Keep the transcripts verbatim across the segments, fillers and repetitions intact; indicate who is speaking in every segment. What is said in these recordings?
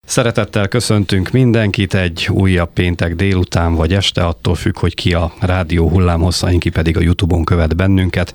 Speaker 1: Szeretettel köszöntünk mindenkit egy újabb péntek délután vagy este, attól függ, hogy ki a rádió hullámhosszain, ki pedig a YouTube-on követ bennünket.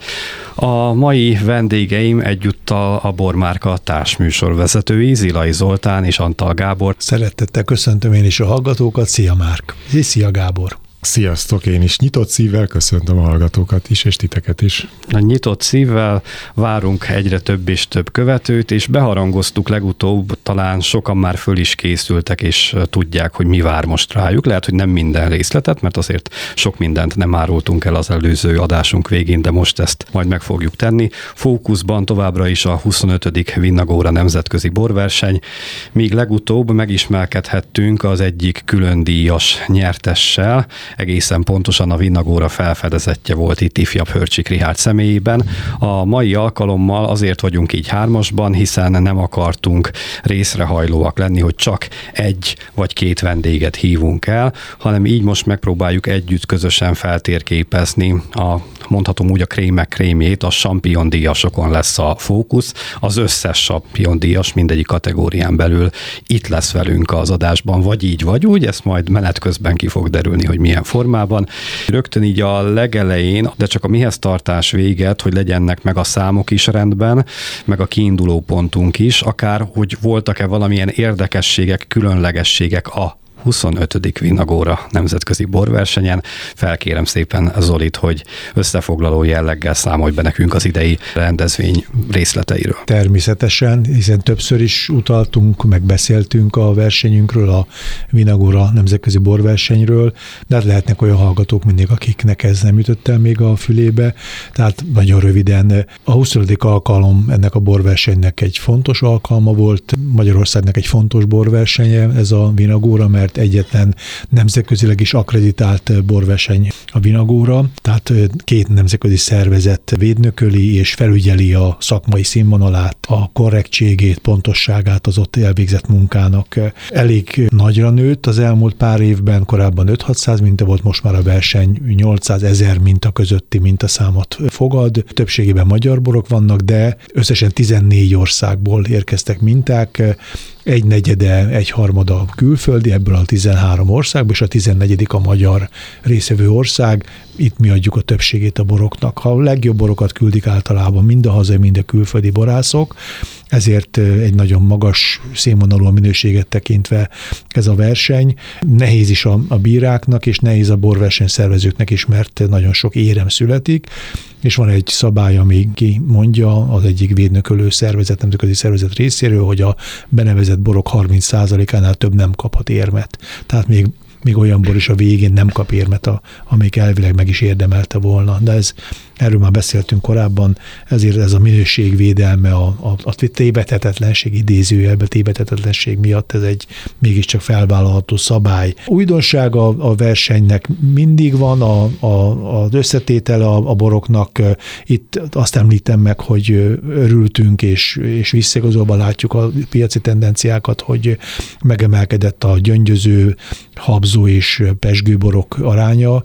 Speaker 1: A mai vendégeim egyúttal a Bormárka társműsorvezetői, Zilai Zoltán és Antal Gábor.
Speaker 2: Szeretettel köszöntöm én is a hallgatókat, szia Márk! Szia Gábor!
Speaker 3: Sziasztok, én is nyitott szívvel köszöntöm a hallgatókat is, és titeket is.
Speaker 1: A nyitott szívvel várunk egyre több és több követőt, és beharangoztuk legutóbb, talán sokan már föl is készültek, és tudják, hogy mi vár most rájuk. Lehet, hogy nem minden részletet, mert azért sok mindent nem árultunk el az előző adásunk végén, de most ezt majd meg fogjuk tenni. Fókuszban továbbra is a huszonötödik Vinnagóra nemzetközi borverseny, míg legutóbb megismerkedhettünk az egyik különdíjas nyertessel, egészen pontosan a Vinnagóra felfedezettje volt itt ifjabb Hörcsik Richárd személyében. A mai alkalommal azért vagyunk így hármasban, hiszen nem akartunk részrehajlóak lenni, hogy csak egy vagy két vendéget hívunk el, hanem így most megpróbáljuk együtt közösen feltérképezni a, mondhatom úgy, a krémek krémjét, a Champion díjasokon lesz a fókusz. Az összes Champion díjas mindegyik kategórián belül itt lesz velünk az adásban, vagy így, vagy úgy, ezt majd menet közben ki fog derülni, hogy milyen formában. Rögtön így a legelején, de csak a mihez tartás véget, hogy legyenek meg a számok is rendben, meg a kiinduló pontunk is, akár hogy voltak-e valamilyen érdekességek, különlegességek a huszonötödik Vinnagóra nemzetközi borversenyen. Felkérem szépen Zolit, hogy összefoglaló jelleggel számolj be nekünk az idei rendezvény részleteiről.
Speaker 2: Természetesen, hiszen többször is utaltunk, meg beszéltünk a versenyünkről, a Vinnagóra nemzetközi borversenyről, de hát lehetnek olyan hallgatók mindig, akiknek ez nem ütött el még a fülébe. Tehát nagyon röviden, a huszonötödik alkalom ennek a borversenynek egy fontos alkalma volt, Magyarországnak egy fontos borversenye ez a Vinnagóra, mert egyetlen nemzetközileg is akkreditált borverseny a Vinnagóra, tehát két nemzetközi szervezet védnököli és felügyeli a szakmai színvonalát, a korrektségét, pontosságát az ott elvégzett munkának. Elég nagyra nőtt az elmúlt pár évben, korábban öt-hatszáz minta volt, most már a verseny nyolcszázezer minta közötti mintaszámot fogad. Többségében magyar borok vannak, de összesen tizennégy országból érkeztek minták, egy negyede, egy harmada külföldi, ebből a tizenhárom országból, és a tizennegyedik a magyar részvevő ország. Itt mi adjuk a többségét a boroknak. Ha a legjobb borokat küldik általában mind a hazai, mind a külföldi borászok, ezért egy nagyon magas színvonalú minőséget tekintve ez a verseny. Nehéz is a, a bíráknak, és nehéz a borverseny szervezőknek is, mert nagyon sok érem születik, és van egy szabály, ami ki mondja az egyik védnökölő szervezet, nemzetközi szervezet részéről, hogy a benevezett borok harminc százalékánál több nem kaphat érmet. Tehát még még olyan bor is a végén nem kap érmet, a, amelyik elvileg meg is érdemelte volna. De ez, erről már beszéltünk korábban, ezért ez a minőségvédelme, a, a, a tévedhetetlenség, idézőjelben tévedhetetlenség miatt ez egy mégiscsak felvállalható szabály. Újdonság a, a versenynek mindig van, a, a, az összetétele a, a boroknak. Itt azt említem meg, hogy örültünk, és, és visszaigazolva látjuk a piaci tendenciákat, hogy megemelkedett a gyöngyöző, habzó és pezsgőborok aránya,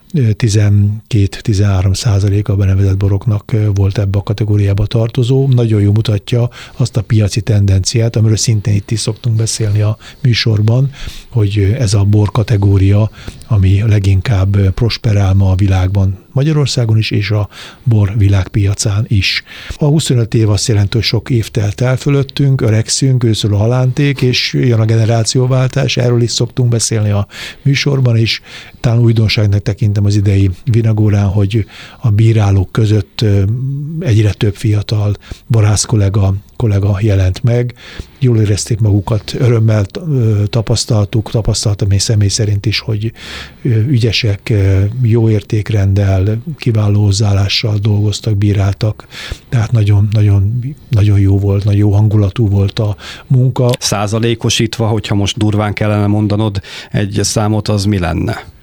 Speaker 2: tizenkét-tizenhárom százalék a benevezett boroknak volt ebbe a kategóriába tartozó. Nagyon jól mutatja azt a piaci tendenciát, amiről szintén itt is szoktunk beszélni a műsorban, hogy ez a bor kategória, ami leginkább prosperál ma a világban, Magyarországon is, és a bor világpiacán is. A huszonöt év azt jelenti, hogy sok év telt el fölöttünk, öregszünk, őszül a halánték, és jön a generációváltás, erről is szoktunk beszélni a műsorban is. Talán újdonságnak tekintem az idei Vinnagórán, hogy a bírálók között egyre több fiatal borász kollega, kollega jelent meg. Jól érezték magukat, örömmel tapasztaltuk, tapasztaltam én személy szerint is, hogy ügyesek, jó értékrenddel, kiváló hozzáállással dolgoztak, bíráltak, tehát nagyon, nagyon, nagyon jó volt, nagyon jó hangulatú volt a munka.
Speaker 1: Százalékosítva, hogyha most durván kellene mondanod egy számot, az mi lenne?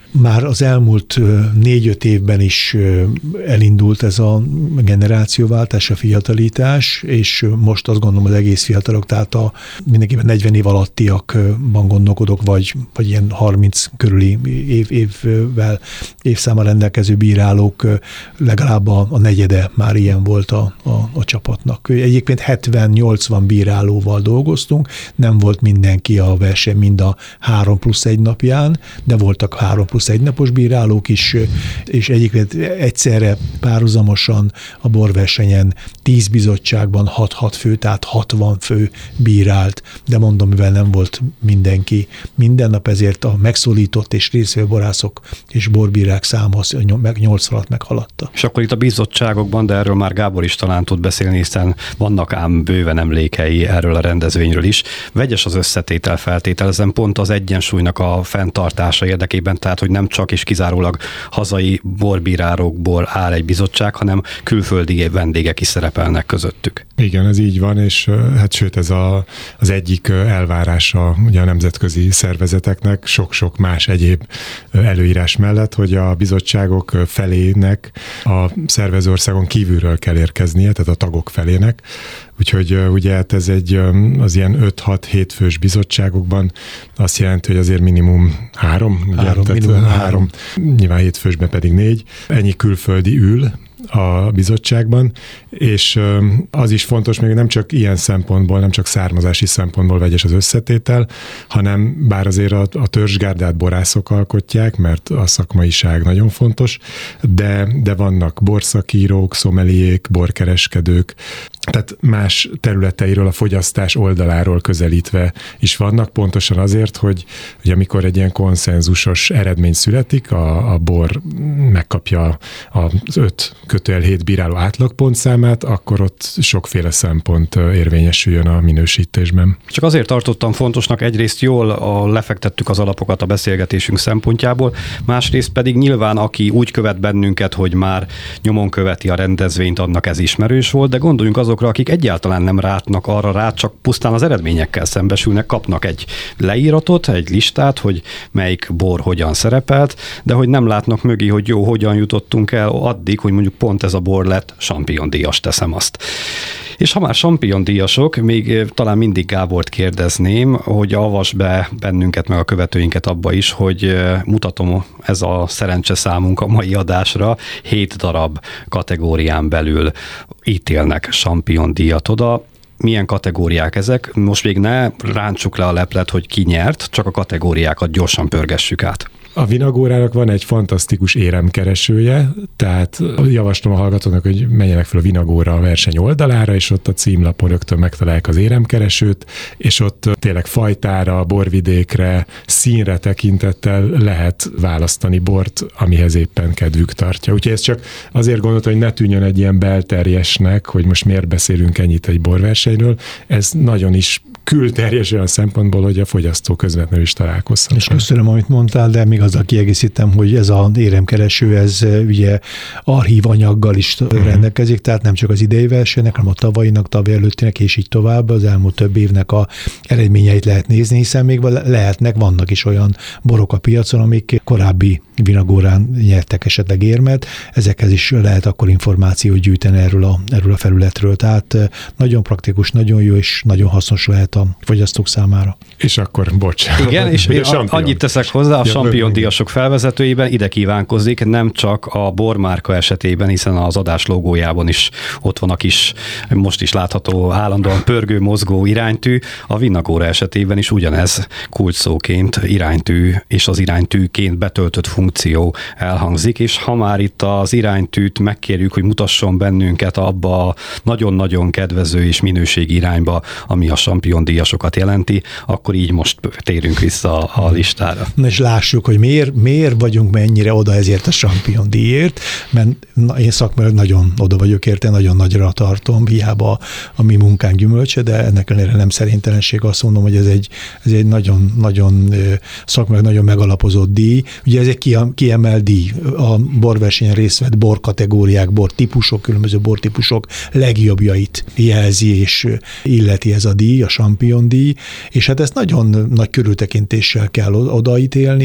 Speaker 2: Már az elmúlt négy-öt évben is elindult ez a generációváltás, a fiatalítás, és most azt gondolom az egész fiatalok, tehát a mindenképpen negyven év alattiakban gondolkodok, vagy, vagy ilyen harminc körüli év, évvel, évszámmal rendelkező bírálók, legalább a, a negyede már ilyen volt a, a, a csapatnak. Egyébként hetven-nyolcvan bírálóval dolgoztunk, nem volt mindenki a verseny mind a három plusz egy napján, de voltak három plusz egy napos bírálók is, és egyébként egyszerre párhuzamosan a borversenyen tíz bizottságban hat-hat fő, tehát hatvan fő bírált, de mondom, mivel nem volt mindenki minden nap, ezért a megszólított és részvevő borászok és borbírák száma nyolcvan alatt meghaladta.
Speaker 1: És akkor itt a bizottságokban, de erről már Gábor is talán tud beszélni, hiszen vannak ám bőven emlékei erről a rendezvényről is. Vegyes az összetétel, feltételezem, pont az egyensúlynak a fenntartása érdekében, tehát hogy nem csak és kizárólag hazai borbírárokból áll egy bizottság, hanem külföldi vendégek is szerepelnek közöttük.
Speaker 3: Igen, ez így van, és hát sőt ez a, az egyik elvárása ugye a nemzetközi szervezeteknek, sok-sok más egyéb előírás mellett, hogy a bizottságok felének a szervezőországon kívülről kell érkeznie, tehát a tagok felének. Úgyhogy ugye hát ez egy, az ilyen öt-hat-hét fős bizottságokban azt jelenti, hogy azért minimum három,
Speaker 2: három,
Speaker 3: ugye,
Speaker 2: minimum
Speaker 3: három,
Speaker 2: három,
Speaker 3: nyilván hét fősben pedig négy, ennyi külföldi ül a bizottságban, és az is fontos, még nem csak ilyen szempontból, nem csak származási szempontból vegyes az összetétel, hanem bár azért a, a törzsgárdát borászok alkotják, mert a szakmaiság nagyon fontos, de, de vannak borszakírók, szomeliék, borkereskedők, tehát más területeiről, a fogyasztás oldaláról közelítve is vannak, pontosan azért, hogy, hogy amikor egy ilyen konszenzusos eredmény születik, a, a bor megkapja az öt kötőjel hét bíráló átlagpontszámát, akkor ott sokféle szempont érvényesüljön a minősítésben.
Speaker 1: Csak azért tartottam fontosnak, egyrészt jól a, lefektettük az alapokat a beszélgetésünk szempontjából, másrészt pedig nyilván, aki úgy követ bennünket, hogy már nyomon követi a rendezvényt, annak ez ismerős volt, de gondoljunk azokra, akik egyáltalán nem rátnak arra rá, csak pusztán az eredményekkel szembesülnek, kapnak egy leíratot, egy listát, hogy melyik bor hogyan szerepelt, de hogy nem látnak mögé, hogy jó, hogyan jutottunk el addig, hogy mondjuk pont ez a bor lett champion-díjas, teszem azt. És ha már champion-díjasok, még talán mindig Gábort kérdezném, hogy avasd be bennünket, meg a követőinket abba is, hogy mutatom, ez a szerencse számunk a mai adásra, hét darab kategórián belül ítélnek champion-díjat oda. Milyen kategóriák ezek? Most még ne rántsuk le a leplet, hogy ki nyert, csak a kategóriákat gyorsan pörgessük át.
Speaker 3: A Vinagórának van egy fantasztikus éremkeresője, tehát javaslom a hallgatóknak, hogy menjenek fel a Vinagóra a verseny oldalára, és ott a címlapon rögtön megtalálják az éremkeresőt, és ott tényleg fajtára, borvidékre, színre tekintettel lehet választani bort, amihez éppen kedvük tartja. Úgyhogy ez csak azért gondoltam, hogy ne tűnjön egy ilyen belterjesnek, hogy most miért beszélünk ennyit egy borversenyről. Ez nagyon is külterjes olyan szempontból, hogy a fogyasztó közvetlenül is találkozhat.
Speaker 2: És köszönöm, amit mondtál, de még azzal kiegészítem, hogy ez az éremkereső, ez ugye archív anyaggal is uh-huh. rendelkezik, tehát nem csak az idei versenynek, hanem a tavalyinak, tavaly előttinek, és így tovább, az elmúlt több évnek a eredményeit lehet nézni, hiszen még lehetnek, vannak is olyan borok a piacon, amik korábbi Vinagórán nyertek esetleg érmet, ezekhez is lehet akkor információt gyűjteni erről a, erről a felületről, tehát nagyon praktikus, nagyon jó, és nagyon hasznos lehet a fogyasztók számára.
Speaker 3: És akkor, bocs.
Speaker 1: Igen, és én annyit teszek hozzá, a champion-díjasok felvezetőiben ide kívánkozik, nem csak a bormárka esetében, hiszen az adás logójában is ott van a kis, most is látható állandóan pörgő, mozgó iránytű, a Vinagóra esetében is ugyanez kulcsszóként iránytű, és az iránytűként betöltött funkció elhangzik, és ha már itt az iránytűt megkérjük, hogy mutasson bennünket abba a nagyon-nagyon kedvező és minőségi irányba, ami a champion-díjasokat jelenti, akkor így most térünk vissza a listára.
Speaker 2: Na és lássuk, hogy miért, miért vagyunk mennyire oda ezért a champion-díjért, mert na, én szakmailag nagyon oda vagyok érte, nagyon nagyra tartom, hiába a, a mi munkánk gyümölcse, de ennek ellenére nem szerintelenség, azt mondom, hogy ez egy, ez egy nagyon, nagyon szakmailag nagyon megalapozott díj. Ugye ez egy kiemelt díj. A borversenyen részt vett borkategóriák, bortípusok, különböző bortípusok legjobbjait jelzi és illeti ez a díj, a champion díj, és hát ezt nagyon nagy körültekintéssel kell odaítélni, és nagyon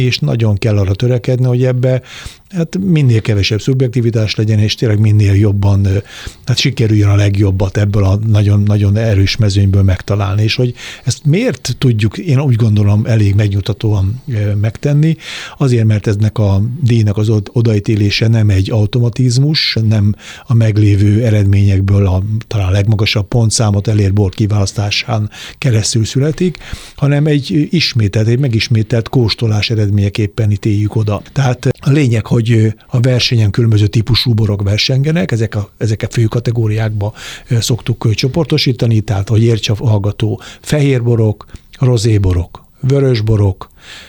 Speaker 2: nagyon kell arra törekedni, hogy ebbe hát minél kevesebb szubjektivitás legyen, és tényleg minél jobban, hát sikerüljön a legjobbat ebből a nagyon-nagyon erős mezőnyből megtalálni. És hogy ezt miért tudjuk, én úgy gondolom, elég megnyugtatóan megtenni, azért, mert eznek a díjnak az odaítélése nem egy automatizmus, nem a meglévő eredményekből a talán a legmagasabb pontszámot elért bor kiválasztásán keresztül születik, hanem egy ismételt, egy megismételt kóstolás eredményeképpen ítéljük oda. Tehát a lényeg, hogy a versenyen különböző típusú borok versengenek, ezek a, ezek a fő kategóriákba szoktuk csoportosítani, tehát hogy értse a hallgató, fehérborok, rozéborok, vörösborok,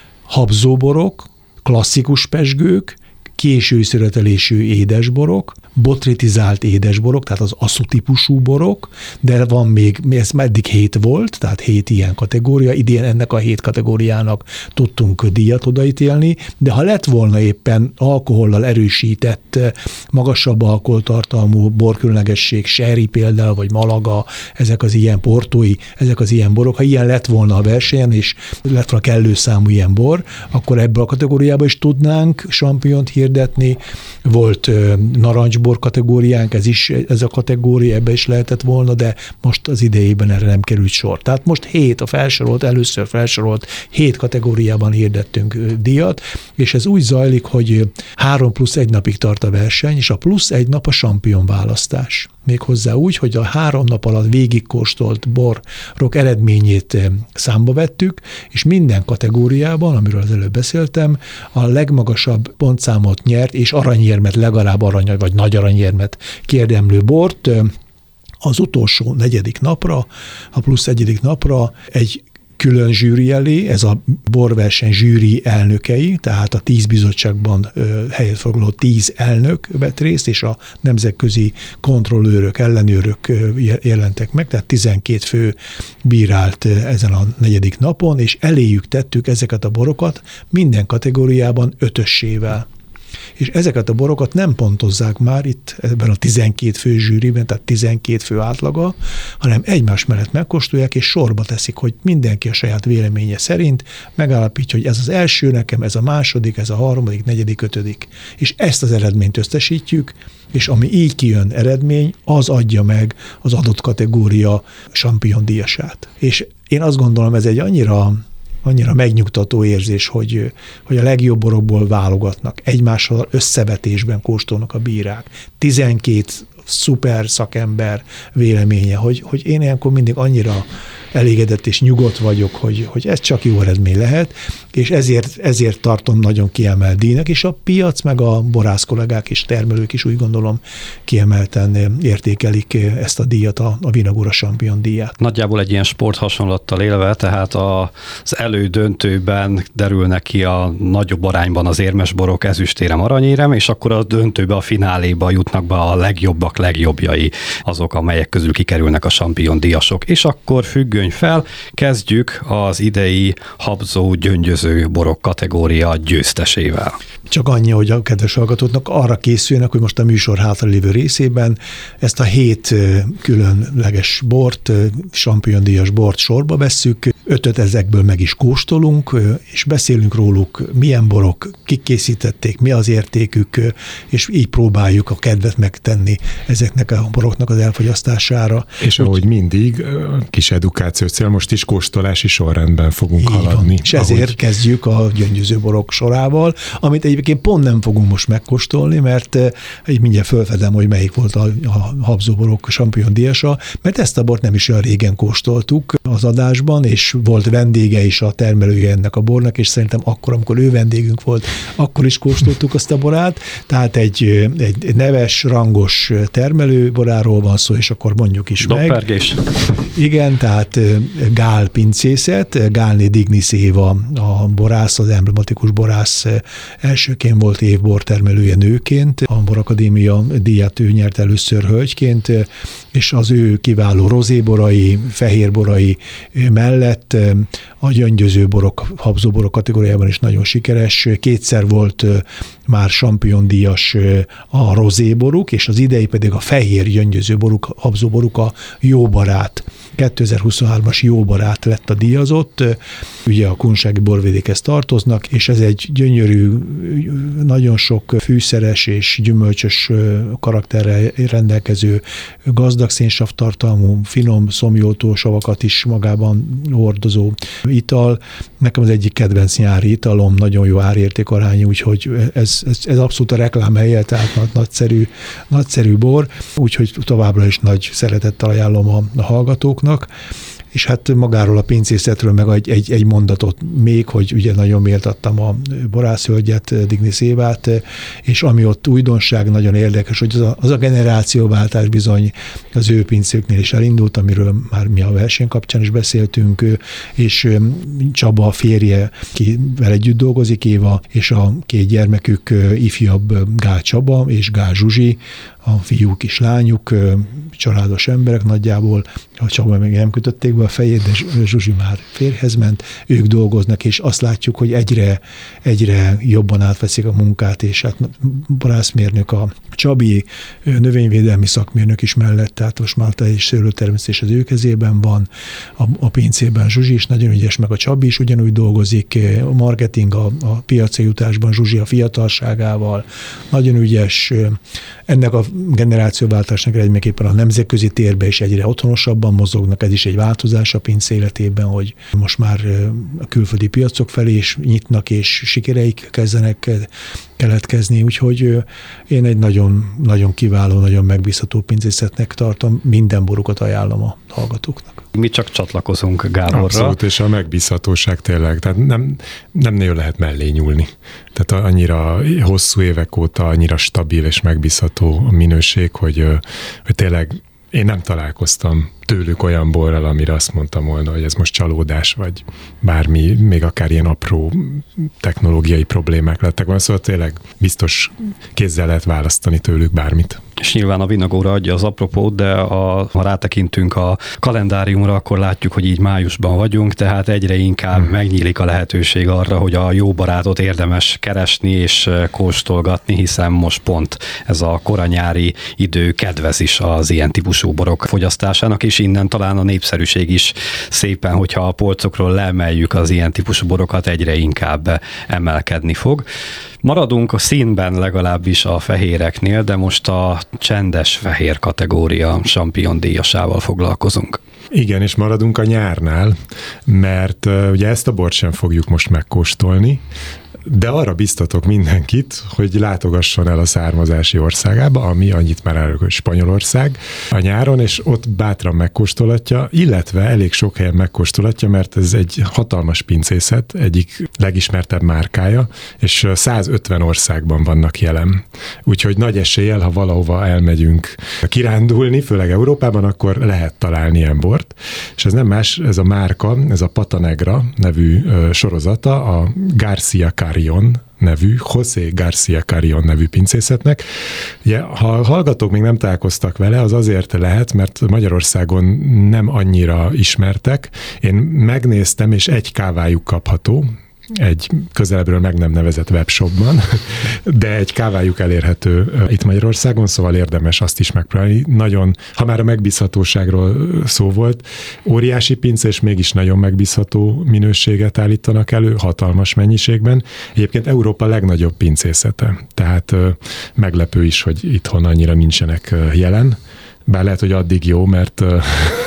Speaker 2: habzóborok, klasszikus pezsgők, késő születelésű édesborok, botritizált édesborok, tehát az asszú típusú borok, de van még, ez már eddig hét volt, tehát hét ilyen kategória, idén ennek a hét kategóriának tudtunk díjat odaítélni, de ha lett volna éppen alkohollal erősített, magasabb alkoholtartalmú borkülönlegesség, sherry például, vagy Malaga, ezek az ilyen portói, ezek az ilyen borok, ha ilyen lett volna a versenyen, és lett volna kellő számú ilyen bor, akkor ebből a kategóriába is tudnánk sampiont hirdetni. Volt narancsbor kategóriánk, ez is, ez a kategória, ebbe is lehetett volna, de most az idejében erre nem került sor. Tehát most hét a felsorolt, először felsorolt hét kategóriában hirdettünk díjat, és ez úgy zajlik, hogy három plusz egy napig tart a verseny, és a plusz egy nap a sampion választás. Méghozzá úgy, hogy a három nap alatt végigkóstolt borok eredményét számba vettük, és minden kategóriában, amiről az előbb beszéltem, a legmagasabb pontszámot nyert, és aranyérmet, legalább arany vagy nagy aranyérmet kérdemlő bort az utolsó negyedik napra, a plusz egyedik napra egy külön zsűri elé, ez a borverseny zsűri elnökei, tehát a tíz bizottságban helyet foglaló tíz elnök vett részt, és a nemzetközi kontrollőrök, ellenőrök jelentek meg, tehát tizenkét fő bírált ezen a negyedik napon, és eléjük tettük ezeket a borokat minden kategóriában ötössével. És ezeket a borokat nem pontozzák már itt ebben a tizenkét fő zsűriben, tehát tizenkét fő átlaga, hanem egymás mellett megkóstolják, és sorba teszik, hogy mindenki a saját véleménye szerint megállapítja, hogy ez az első nekem, ez a második, ez a harmadik, negyedik, ötödik. És ezt az eredményt összesítjük, és ami így kijön eredmény, az adja meg az adott kategória sampion díjasát. És én azt gondolom, ez egy annyira annyira megnyugtató érzés, hogy, hogy a legjobb borokból válogatnak, egymással összevetésben kóstolnak a bírák. tizenkét szuper szakember véleménye, hogy, hogy én ilyenkor mindig annyira elégedett és nyugodt vagyok, hogy, hogy ez csak jó eredmény lehet, és ezért, ezért tartom nagyon kiemelt díjnak, és a piac meg a borász kollégák és termelők is úgy gondolom kiemelten értékelik ezt a díjat, a, a Vinagura Champion díját.
Speaker 1: Nagyjából egy ilyen sporthasonlattal élve, tehát az elődöntőben derülnek ki a nagyobb arányban az érmes borok, ezüstérem, aranyérem, és akkor a döntőbe, a fináléba jutnak be a legjobbak, legjobbjai, azok, amelyek közül kikerülnek a Champion díjasok. És akkor függöny fel, kezdjük az idei habzó gyöngyöző borok kategória győztesével.
Speaker 2: Csak annyi, hogy a kedves hallgatóknak arra készüljenek, hogy most a műsor hátralévő részében ezt a hét különleges bort, Champion díjas bort sorba vesszük, ötöt ezekből meg is kóstolunk, és beszélünk róluk, milyen borok, kik készítették, mi az értékük, és így próbáljuk a kedvet megtenni ezeknek a boroknak az elfogyasztására.
Speaker 3: És ahogy Úgy, mindig, kis edukáció cél, most is kóstolási sorrendben fogunk haladni.
Speaker 2: Van. És ezért ahogy... kezdjük a gyöngyöző borok sorával, amit egyébként pont nem fogunk most megkóstolni, mert így mindjárt fölfedem, hogy melyik volt a, a habzóborok Champion díjasa, mert ezt a bort nem is olyan régen kóstoltuk az adásban, és volt vendége is a termelője ennek a bornak, és szerintem akkor, amikor ő vendégünk volt, akkor is kóstoltuk azt a borát, tehát egy, egy neves, rangos termelőboráról van szó, és akkor mondjuk is
Speaker 1: Doppergés.
Speaker 2: meg. Igen, tehát Gál pincészet, Gálné Dignis Éva a borász, az emblematikus borász elsőként volt évbortermelője nőként, a Borakadémia díját ő nyert először hölgyként, és az ő kiváló rozéborai, fehérborai mellett a gyöngyöző borok, habzóborok kategóriában is nagyon sikeres. Kétszer volt már Champion díjas a rozéboruk, és az idei pedig a fehér gyöngyöző boruk, habzóboruk a jó barát kétezer-huszonhármas jó barát lett a díjazott, ugye a kunsági borvidékhez tartoznak, és ez egy gyönyörű, nagyon sok fűszeres és gyümölcsös karakterrel rendelkező gazdag szénsavtartalmú, finom szomjótó savakat is magában hordozó ital. Nekem az egyik kedvenc nyári italom, nagyon jó árértékarányú, úgyhogy ez, ez, ez abszolút a reklámhelye, tehát nagy, nagyszerű, nagyszerű bor, úgyhogy továbbra is nagy szeretettel ajánlom a, a hallgatóknak. És hát magáról a pincészetről meg egy, egy, egy mondatot még, hogy ugye nagyon méltattam a borászhölgyet, Dignis Évát, és ami ott újdonság, nagyon érdekes, hogy az a, az a generációváltás bizony az ő pincéknél is elindult, amiről már mi a verseny kapcsán is beszéltünk, és Csaba férje, kivel együtt dolgozik, Éva, és a két gyermekük, ifjabb Gál Csaba és Gál Zsuzsi, a fiúk és lányuk, családos emberek nagyjából, a Csaba még nem kötötték be a fejét, de Zsuzsi már férjhez ment, ők dolgoznak, és azt látjuk, hogy egyre, egyre jobban átveszik a munkát, és hát borászmérnök a Csabi, növényvédelmi szakmérnök is mellett, tehát most már a és szőlőtermesztés az ő kezében van, a, a pincében Zsuzsi is nagyon ügyes, meg a Csabi is ugyanúgy dolgozik, a marketing, a, a piacra jutásban Zsuzsi a fiatalságával, nagyon ügyes, ennek a generációváltásnak egyébként a nemzetközi térbe is egyre otthonosabban mozognak, ez is egy változás a pince életében, hogy most már a külföldi piacok felé is nyitnak, és sikereik kezdenek keletkezni, úgyhogy én egy nagyon, nagyon kiváló, nagyon megbízható pincészetnek tartom, minden borukat ajánlom a hallgatóknak.
Speaker 1: Mi csak csatlakozunk Gáborra.
Speaker 3: Abszolút, és a megbízhatóság tényleg, tehát nem, nem nagyon lehet mellé nyúlni. Tehát annyira hosszú évek óta annyira stabil és megbízható a minőség, hogy, hogy tényleg én nem találkoztam tőlük olyan borral, amire azt mondtam volna, hogy ez most csalódás, vagy bármi, még akár ilyen apró technológiai problémák lettek volna, szóval tényleg biztos kézzel lehet választani tőlük bármit.
Speaker 1: És nyilván a Vinagóra adja az apropót, de a, ha rátekintünk a kalendáriumra, akkor látjuk, hogy így májusban vagyunk, tehát egyre inkább hmm. megnyílik a lehetőség arra, hogy a jó barátot érdemes keresni és kóstolgatni, hiszen most pont ez a koranyári idő kedvez is az ilyen típusú borok fogyasztásának, és innen talán a népszerűség is szépen, hogyha a polcokról leemeljük az ilyen típusú borokat, egyre inkább emelkedni fog. Maradunk a színben legalábbis a fehéreknél, de most a csendes fehér kategória Champion díjasával foglalkozunk.
Speaker 3: Igen, és maradunk a nyárnál, mert uh, ugye ezt a bort sem fogjuk most megkóstolni, de arra biztatok mindenkit, hogy látogasson el a származási országába, ami annyit már elő, hogy Spanyolország a nyáron, és ott bátran megkóstolatja, illetve elég sok helyen megkóstolatja, mert ez egy hatalmas pincészet, egyik legismertebb márkája, és százötven országban vannak jelen. Úgyhogy nagy eséllyel, ha valahova elmegyünk kirándulni, főleg Európában, akkor lehet találni ilyen bort. És ez nem más, ez a márka, ez a Pata Negra nevű sorozata, a García Carrión nevű, José García Carrión nevű pincészetnek. Ugye, ha a hallgatók még nem találkoztak vele, az azért lehet, mert Magyarországon nem annyira ismertek. Én megnéztem, és egy kávájuk kapható, egy közelebbről meg nem nevezett webshopban, de egy kávájuk elérhető itt Magyarországon, szóval érdemes azt is megpróbálni. Nagyon, ha már a megbízhatóságról szó volt, óriási pince, és mégis nagyon megbízható minőséget állítanak elő, hatalmas mennyiségben. Egyébként Európa legnagyobb pincészete, tehát meglepő is, hogy itthon annyira nincsenek jelen. Bár lehet, hogy addig jó, mert a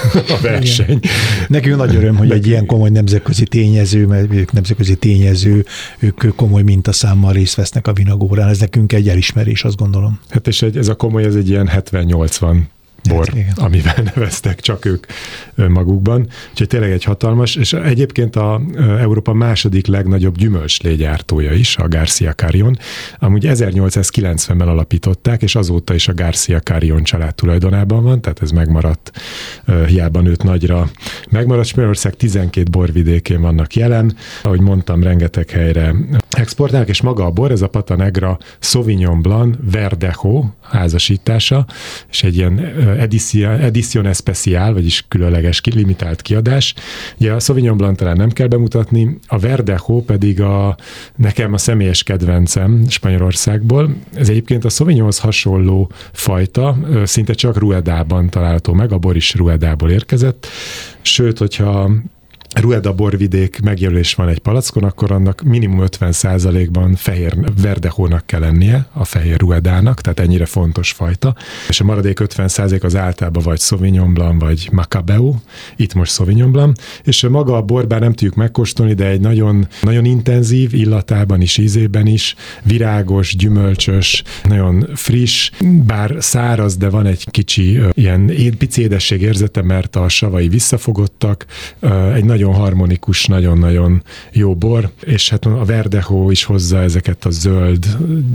Speaker 3: verseny.
Speaker 2: Nekünk nagy öröm, hogy egy ilyen komoly nemzetközi tényező, mert ők nemzetközi tényező, ők komoly mintaszámmal részt vesznek a Vinagórán. Ez nekünk egy elismerés, azt gondolom.
Speaker 3: Hát és egy, ez a komoly, ez egy ilyen hetven-nyolcvan bor, hát, amivel neveztek csak ők magukban. Úgyhogy tényleg egy hatalmas, és egyébként a Európa második legnagyobb gyümölcslégyártója is, a García Carrión. Amúgy ezernyolcszázkilencvenben alapították, és azóta is a García Carrión család tulajdonában van, tehát ez megmaradt, hiába nőtt nagyra. Megmaradt, Spanyolország tizenkét borvidékén vannak jelen, ahogy mondtam, rengeteg helyre exportálnak, és maga a bor, ez a Pata Negra Sauvignon Blanc Verdejo házasítása, és egy ilyen Edition, Edition Especial, vagyis különleges limitált kiadás. Ugye a Sauvignon Blanc talán nem kell bemutatni, a Verdejo pedig a, nekem a személyes kedvencem Spanyolországból. Ez egyébként a Sauvignonhoz hasonló fajta, szinte csak Ruedában található meg, a bor is Ruedából érkezett. Sőt, hogyha Rueda borvidék megjelölés van egy palackon, akkor annak minimum ötven százalékban fehér Verdejónak kell lennie, a fehér Ruedának, tehát ennyire fontos fajta. És a maradék ötven százalék az általában vagy Sauvignon Blanc, vagy Macabeo, itt most Sauvignon Blanc, és maga a bor, bár nem tudjuk megkóstolni, de egy nagyon, nagyon intenzív illatában is, ízében is, virágos, gyümölcsös, nagyon friss, bár száraz, de van egy kicsi ilyen pici édesség érzete, mert a savai visszafogottak, egy nagyon harmonikus, nagyon-nagyon jó bor, és hát a Verdejo is hozza ezeket a zöld,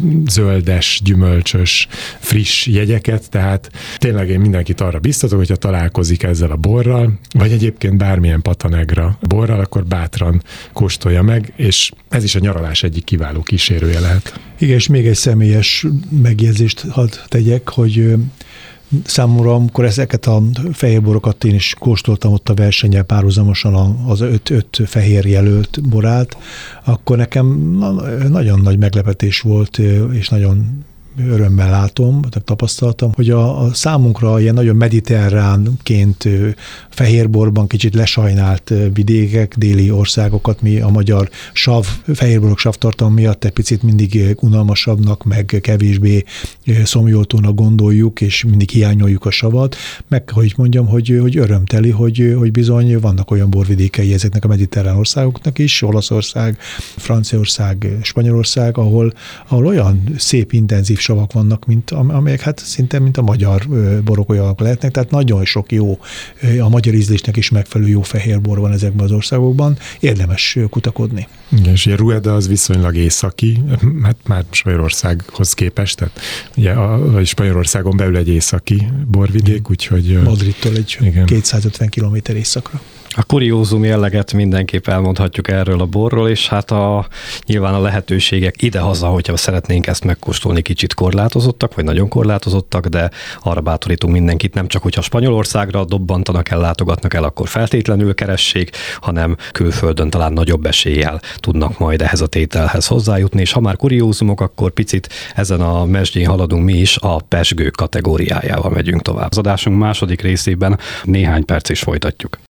Speaker 3: zöldes, gyümölcsös, friss jegyeket, tehát tényleg én mindenkit arra biztatok, hogyha találkozik ezzel a borral, vagy egyébként bármilyen Pata Negra borral, akkor bátran kóstolja meg, és ez is a nyaralás egyik kiváló kísérője lehet.
Speaker 2: Igen, és még egy személyes megjegyzést hadd tegyek, hogy számomra, amikor ezeket a fehérborokat én is kóstoltam ott a versennyel párhuzamosan az öt, öt fehér jelölt borát, akkor nekem nagyon nagy meglepetés volt, és nagyon örömmel látom, tapasztaltam, hogy a, a számunkra ilyen nagyon mediterránként fehérborban kicsit lesajnált vidékek, déli országokat mi a magyar sav, fehérborok savtartalma miatt egy picit mindig unalmasabbnak, meg kevésbé szomjoltónak gondoljuk, és mindig hiányoljuk a savat, meg hogy mondjam, hogy, hogy örömteli, hogy, hogy bizony vannak olyan borvidékei ezeknek a mediterrán országoknak is, Olaszország, Franciaország, Spanyolország, ahol, ahol olyan szép, intenzív savak vannak, mint, amelyek hát szinte mint a magyar borok olyanok lehetnek, tehát nagyon sok jó, a magyar ízlésnek is megfelelő jó fehérbor van ezekben az országokban, érdemes kutakodni.
Speaker 3: Igen, és ugye Rueda az viszonylag északi, hát már Spanyolországhoz képest, tehát ugye a Spanyolországon belül egy északi borvidék, úgyhogy...
Speaker 2: Madridtól egy igen. kétszázötven kilométer északra.
Speaker 1: A kuriózum jelleget mindenképp elmondhatjuk erről a borról, és hát a, nyilván a lehetőségek idehaza, hogyha szeretnénk ezt megkóstolni, kicsit korlátozottak, vagy nagyon korlátozottak, de arra bátorítunk mindenkit, nem csak hogyha Spanyolországra dobbantanak el, látogatnak el, akkor feltétlenül keressék, hanem külföldön talán nagyobb eséllyel tudnak majd ehhez a tételhez hozzájutni, és ha már kuriózumok, akkor picit ezen a mesdjén haladunk mi is, a pezsgők kategóriájával megyünk tovább. Az adásunk második részében néhány perc is folytatjuk.